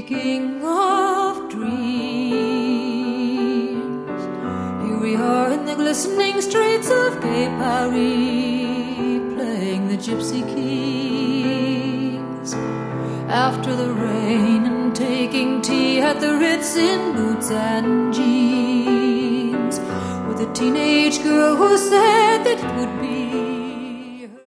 Speaking of dreams, here we are in the glistening streets of gay Paris, playing the Gypsy Kings. After the rain and taking tea at the Ritz in boots and jeans, with a teenage girl who said that it would be